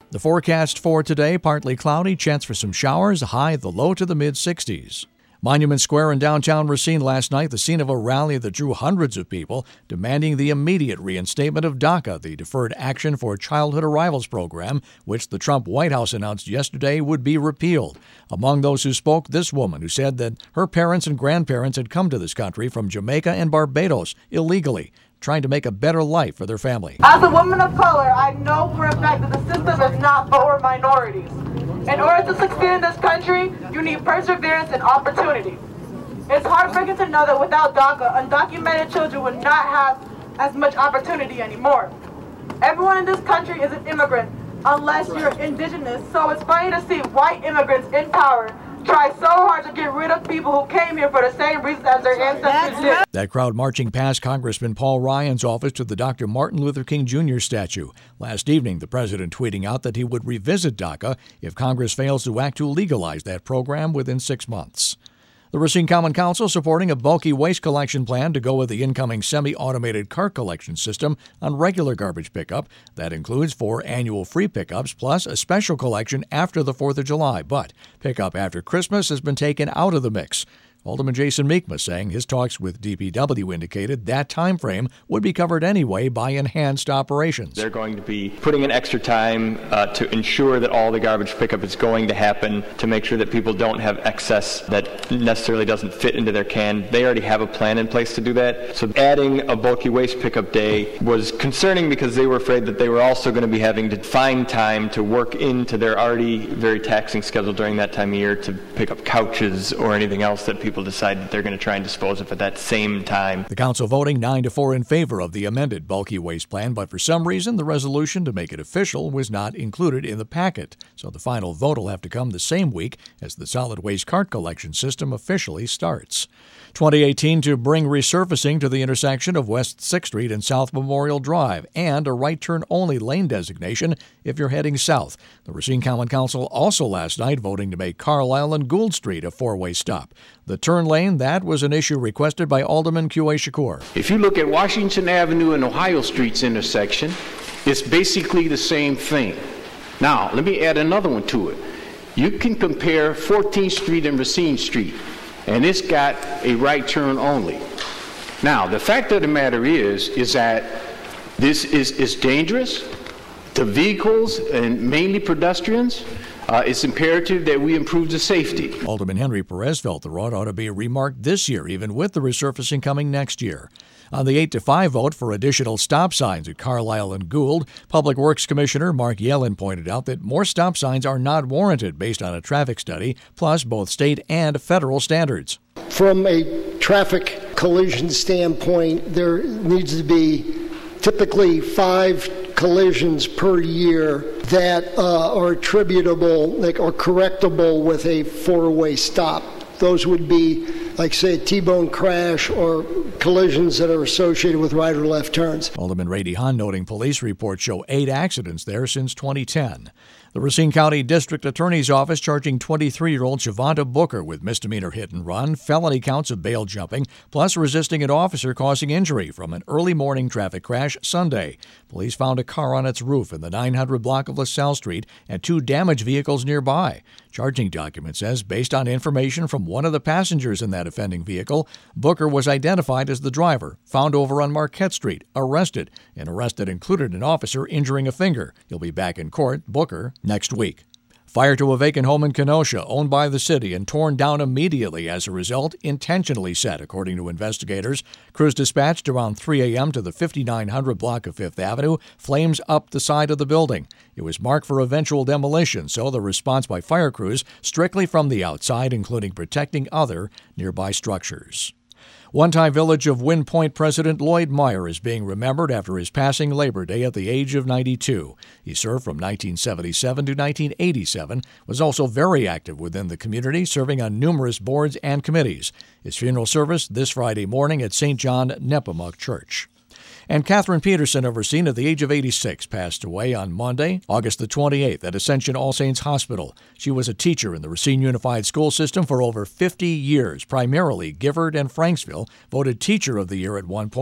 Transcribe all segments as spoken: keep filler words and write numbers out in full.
The forecast for today, partly cloudy, chance for some showers, high the low to the mid sixties. Monument Square in downtown Racine last night, the scene of a rally that drew hundreds of people demanding the immediate reinstatement of DACA, the Deferred Action for Childhood Arrivals program, which the Trump White House announced yesterday would be repealed. Among those who spoke, this woman who said that her parents and grandparents had come to this country from Jamaica and Barbados illegally, trying to make a better life for their family. As a woman of color, I know for a fact that the system is not for minorities. In order to succeed in this country, you need perseverance and opportunity. It's heartbreaking to know that without DACA, undocumented children would not have as much opportunity anymore. Everyone in this country is an immigrant, unless you're indigenous, so it's funny to see white immigrants in power try so hard to get rid of people who came here for the same reasons as their ancestors did. That crowd marching past Congressman Paul Ryan's office to the Doctor Martin Luther King Junior statue. Last evening, the president tweeting out that he would revisit DACA if Congress fails to act to legalize that program within six months. The Racine Common Council supporting a bulky waste collection plan to go with the incoming semi-automated cart collection system on regular garbage pickup. That includes four annual free pickups plus a special collection after the fourth of July. But pickup after Christmas has been taken out of the mix. Alderman Jason Meekma saying his talks with D P W indicated that time frame would be covered anyway by enhanced operations. They're going to be putting in extra time uh, to ensure that all the garbage pickup is going to happen, to make sure that people don't have excess that necessarily doesn't fit into their can. They already have a plan in place to do that. So adding a bulky waste pickup day was concerning because they were afraid that they were also going to be having to find time to work into their already very taxing schedule during that time of year to pick up couches or anything else that people People decide that they're going to try and dispose of at that same time. The council voting nine to four in favor of the amended bulky waste plan, but for some reason the resolution to make it official was not included in the packet. So the final vote will have to come the same week as the solid waste cart collection system officially starts. twenty eighteen to bring resurfacing to the intersection of West sixth Street and South Memorial Drive and a right turn only lane designation if you're heading south. The Racine Common Council also last night voting to make Carlisle and Gould Street a four-way stop. The turn lane, that was an issue requested by Alderman Q A Shakur. If you look at Washington Avenue and Ohio Street's intersection, it's basically the same thing. Now, let me add another one to it. You can compare fourteenth Street and Racine Street, and it's got a right turn only. Now, the fact of the matter is, is that this is, is dangerous to vehicles and mainly pedestrians. Uh, it's imperative that we improve the safety. Alderman Henry Perez felt the road ought to be remarked this year, even with the resurfacing coming next year. On the eight to five vote for additional stop signs at Carlisle and Gould, Public Works Commissioner Mark Yellen pointed out that more stop signs are not warranted based on a traffic study, plus both state and federal standards. From a traffic collision standpoint, there needs to be typically five collisions per year that uh, are attributable like, or correctable with a four-way stop. Those would be, like, say, a T-bone crash or collisions that are associated with right or left turns. Alderman Ray DeHaan noting police reports show eight accidents there since twenty ten. The Racine County District Attorney's Office charging twenty-three-year-old Shavonda Booker with misdemeanor hit and run, felony counts of bail jumping, plus resisting an officer causing injury from an early morning traffic crash Sunday. Police found a car on its roof in the nine hundred block of LaSalle Street and two damaged vehicles nearby. Charging document says, based on information from one of the passengers in that offending vehicle, Booker was identified as the driver, found over on Marquette Street, arrested. An arrest that included an officer injuring a finger. He'll be back in court, Booker, next week. Fire to a vacant home in Kenosha, owned by the city and torn down immediately as a result, intentionally set, according to investigators. Crews dispatched around three a.m. to the fifty-nine hundred block of Fifth Avenue, flames up the side of the building. It was marked for eventual demolition, so the response by fire crews strictly from the outside, including protecting other nearby structures. One-time Village of Wind Point president Lloyd Meyer is being remembered after his passing Labor Day at the age of ninety-two. He served from nineteen seventy-seven to nineteen eighty-seven, was also very active within the community, serving on numerous boards and committees. His funeral service this Friday morning at Saint John Nepomuk Church. And Catherine Peterson of Racine at the age of eighty-six passed away on Monday, August the twenty-eighth at Ascension All Saints Hospital. She was a teacher in the Racine Unified School System for over fifty years, primarily Gifford and Franksville, voted Teacher of the Year at one point.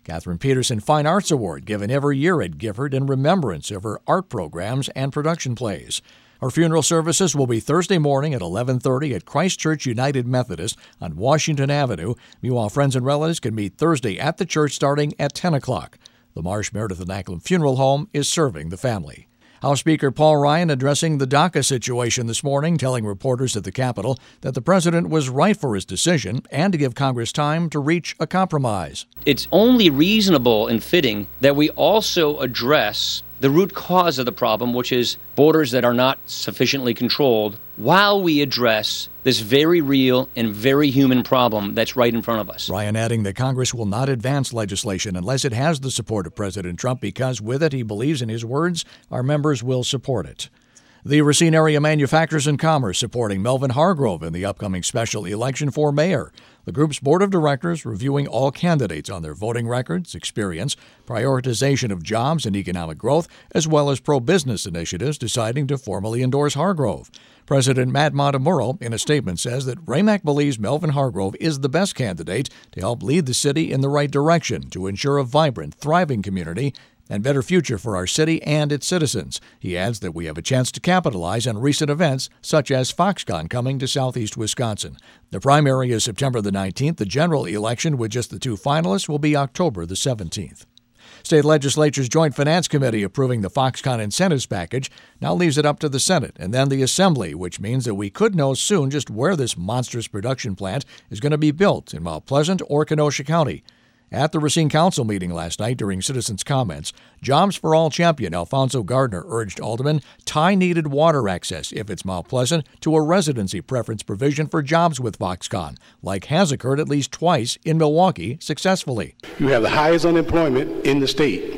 Catherine Peterson Fine Arts Award given every year at Gifford in remembrance of her art programs and production plays. Her funeral services will be Thursday morning at eleven thirty at Christ Church United Methodist on Washington Avenue. Meanwhile, friends and relatives can meet Thursday at the church starting at ten o'clock. The Marsh Meredith and Acklam Funeral Home is serving the family. House Speaker Paul Ryan addressing the DACA situation this morning, telling reporters at the Capitol that the president was right for his decision and to give Congress time to reach a compromise. It's only reasonable and fitting that we also address the root cause of the problem, which is borders that are not sufficiently controlled, while we address this very real and very human problem that's right in front of us. Ryan adding that Congress will not advance legislation unless it has the support of President Trump because with it, he believes in his words, our members will support it. The Racine Area Manufacturers and Commerce supporting Melvin Hargrove in the upcoming special election for mayor. The group's board of directors reviewing all candidates on their voting records, experience, prioritization of jobs and economic growth, as well as pro-business initiatives, deciding to formally endorse Hargrove. President Matt Montemurro, in a statement, says that R A M A C believes Melvin Hargrove is the best candidate to help lead the city in the right direction to ensure a vibrant, thriving community and better future for our city and its citizens. He adds that we have a chance to capitalize on recent events such as Foxconn coming to southeast Wisconsin. The primary is September the nineteenth. The general election with just the two finalists will be October the seventeenth. State Legislature's Joint Finance Committee approving the Foxconn incentives package now leaves it up to the Senate and then the Assembly, which means that we could know soon just where this monstrous production plant is going to be built in Mount Pleasant or Kenosha County. At the Racine Council meeting last night during citizens' comments, Jobs for All champion Alfonso Gardner urged aldermen tie needed water access, if it's Mount Pleasant, to a residency preference provision for jobs with Foxconn, like has occurred at least twice in Milwaukee successfully. You have the highest unemployment in the state.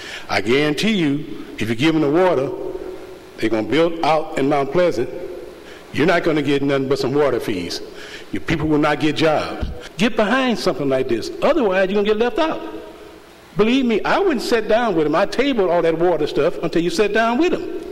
I guarantee you, if you give them the water, they're going to build out in Mount Pleasant. You're not going to get nothing but some water fees. Your people will not get jobs. Get behind something like this. Otherwise, you're going to get left out. Believe me, I wouldn't sit down with them. I tabled all that water stuff until you sat down with them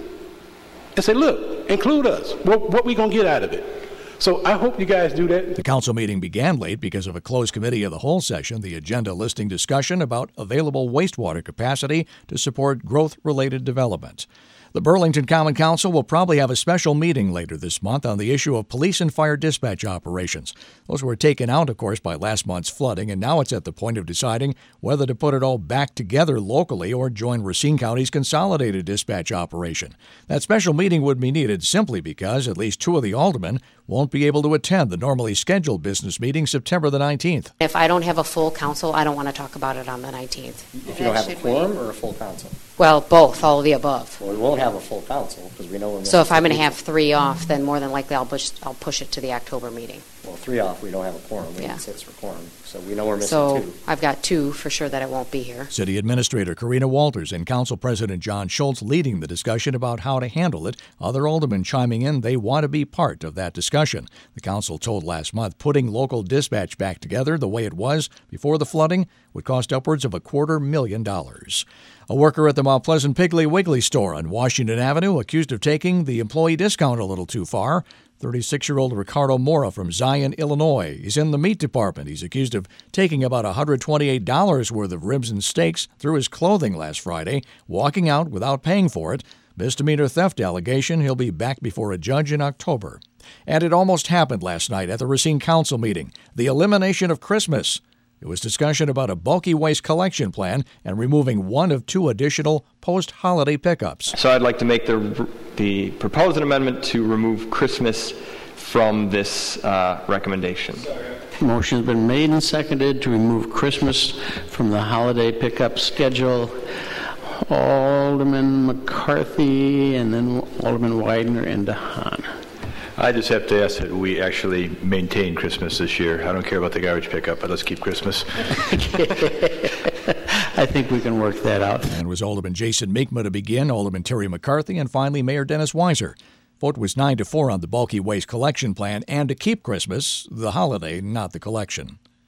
and say, look, include us. What, what we going to get out of it? So I hope you guys do that. The council meeting began late because of a closed committee of the whole session, the agenda listing discussion about available wastewater capacity to support growth-related development. The Burlington Common Council will probably have a special meeting later this month on the issue of police and fire dispatch operations. Those were taken out, of course, by last month's flooding, and now it's at the point of deciding whether to put it all back together locally or join Racine County's consolidated dispatch operation. That special meeting would be needed simply because at least two of the aldermen won't be able to attend the normally scheduled business meeting September the nineteenth. If I don't have a full council, I don't want to talk about it on the nineteenth. If you don't have a quorum or a full council? Well, both, all of the above. Well, we won't have a full council because we know we're So if I'm going to have three off, then more than likely I'll push, I'll push it to the October meeting. Well, three off, we don't have a quorum. We Yeah. need six for quorum. So we know we're missing So two. I've got two for sure that I won't be here. City Administrator Karina Walters and Council President John Schultz leading the discussion about how to handle it. Other aldermen chiming in they want to be part of that discussion. The council told last month putting local dispatch back together the way it was before the flooding would cost upwards of a quarter million dollars. A worker at the Mount Pleasant Piggly Wiggly store on Washington Avenue accused of taking the employee discount a little too far. thirty-six-year-old Ricardo Mora from Zion, Illinois. He's in the meat department. He's accused of taking about one hundred twenty-eight dollars worth of ribs and steaks through his clothing last Friday, walking out without paying for it. Misdemeanor theft allegation. He'll be back before a judge in October. And it almost happened last night at the Racine Council meeting. The elimination of Christmas. It was discussion about a bulky waste collection plan and removing one of two additional post-holiday pickups. So I'd like to make the the propose an amendment to remove Christmas from this uh, recommendation. Motion's been made and seconded to remove Christmas from the holiday pickup schedule. Alderman McCarthy and then Alderman Widener and DeHaan. I just have to ask that we actually maintain Christmas this year. I don't care about the garbage pickup, but let's keep Christmas. I think we can work that out. And was Alderman Jason Meekma to begin, Alderman Terry McCarthy, and finally Mayor Dennis Weiser. Vote was nine to four on the bulky waste collection plan and to keep Christmas, the holiday, not the collection.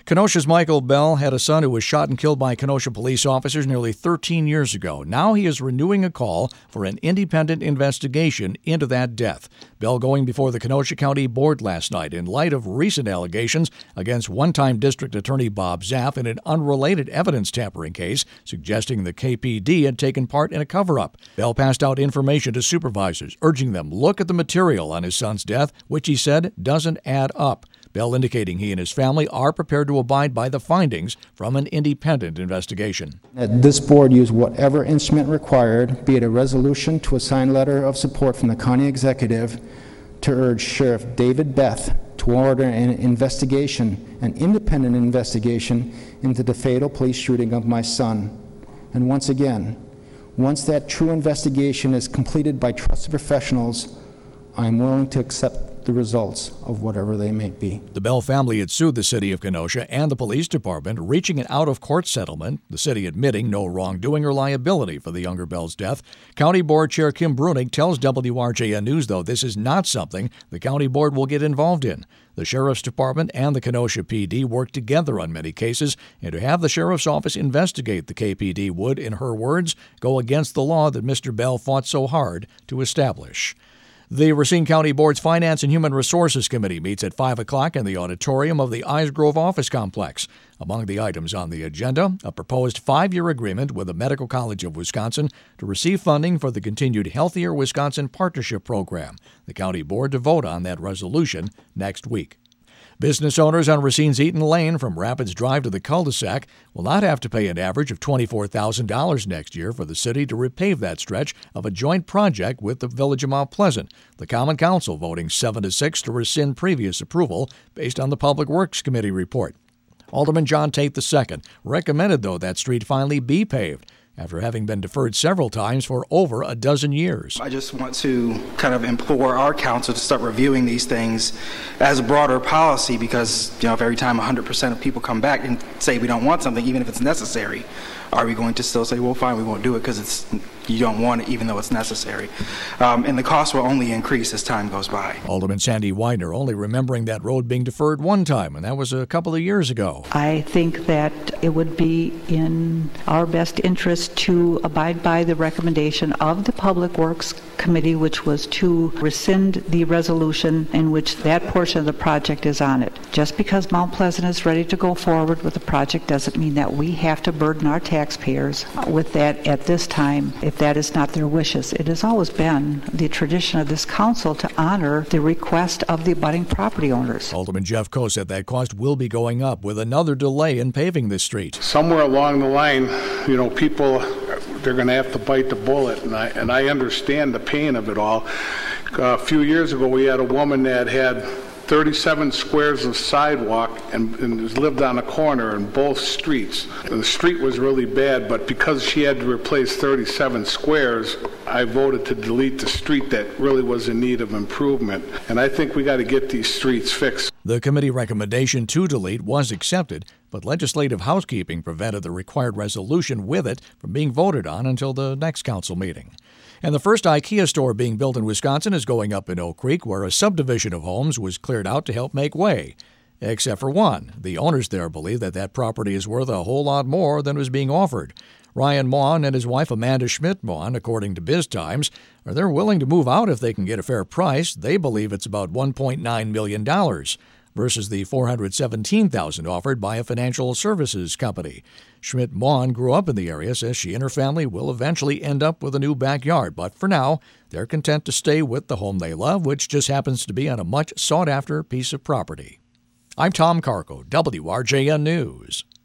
Kenosha's Michael Bell had a son who was shot and killed by Kenosha police officers nearly thirteen years ago. Now he is renewing a call for an independent investigation into that death. Bell going before the Kenosha County Board last night in light of recent allegations against one-time District Attorney Bob Zaff in an unrelated evidence tampering case suggesting the K P D had taken part in a cover-up. Bell passed out information to supervisors, urging them look at the material on his son's death, which he said doesn't add up. Bell indicating he and his family are prepared to abide by the findings from an independent investigation. That this board use whatever instrument required, be it a resolution to assign letter of support from the county executive, to urge Sheriff David Beth to order an investigation, an independent investigation into the fatal police shooting of my son. And once again, once that true investigation is completed by trusted professionals, I am willing to accept the results of whatever they may be. The Bell family had sued the city of Kenosha and the police department, reaching an out-of-court settlement, the city admitting no wrongdoing or liability for the younger Bell's death. County Board Chair Kim Brunig tells W R J N News, though, this is not something the county board will get involved in. The Sheriff's Department and the Kenosha P D work together on many cases, and to have the Sheriff's Office investigate the K P D would, in her words, go against the law that Mister Bell fought so hard to establish. The Racine County Board's Finance and Human Resources Committee meets at five o'clock in the auditorium of the Eisgrove Office Complex. Among the items on the agenda, a proposed five-year agreement with the Medical College of Wisconsin to receive funding for the continued Healthier Wisconsin Partnership Program. The county board to vote on that resolution next week. Business owners on Racine's Eaton Lane from Rapids Drive to the cul-de-sac will not have to pay an average of twenty-four thousand dollars next year for the city to repave that stretch of a joint project with the Village of Mount Pleasant. The Common Council voting seven to six to rescind previous approval based on the Public Works Committee report. Alderman John Tate the Second recommended, though, that street finally be paved, after having been deferred several times for over a dozen years. I just want to kind of implore our council to start reviewing these things as a broader policy, because, you know, if every time one hundred percent of people come back and say we don't want something, even if it's necessary, are we going to still say, well, fine, we won't do it because it's you don't want it even though it's necessary? Um, and the cost will only increase as time goes by. Alderman Sandy Widener only remembering that road being deferred one time, and that was a couple of years ago. I think that it would be in our best interest to abide by the recommendation of the Public Works Committee, which was to rescind the resolution in which that portion of the project is on it. Just because Mount Pleasant is ready to go forward with the project doesn't mean that we have to burden our taxpayers with that at this time, if that is not their wishes. It has always been the tradition of this council to honor the request of the abutting property owners. Alderman Jeff Coe said that cost will be going up with another delay in paving this street. Somewhere along the line, you know, people, they're going to have to bite the bullet, and I, and I understand the pain of it all. Uh, a few years ago, we had a woman that had thirty-seven squares of sidewalk and, and lived on a corner in both streets. The street was really bad, but because she had to replace thirty-seven squares, I voted to delete the street that really was in need of improvement. And I think we got to get these streets fixed. The committee recommendation to delete was accepted, but legislative housekeeping prevented the required resolution with it from being voted on until the next council meeting. And the first IKEA store being built in Wisconsin is going up in Oak Creek, where a subdivision of homes was cleared out to help make way. Except for one. The owners there believe that that property is worth a whole lot more than was being offered. Ryan Maughan and his wife Amanda Schmidt-Maughan, according to Biz Times, are they're willing to move out if they can get a fair price. They believe it's about one point nine million dollars. Versus the four hundred seventeen thousand dollars offered by a financial services company. Schmidt-Maughan grew up in the area, says she and her family will eventually end up with a new backyard, but for now, they're content to stay with the home they love, which just happens to be on a much sought-after piece of property. I'm Tom Carco, W R J N News.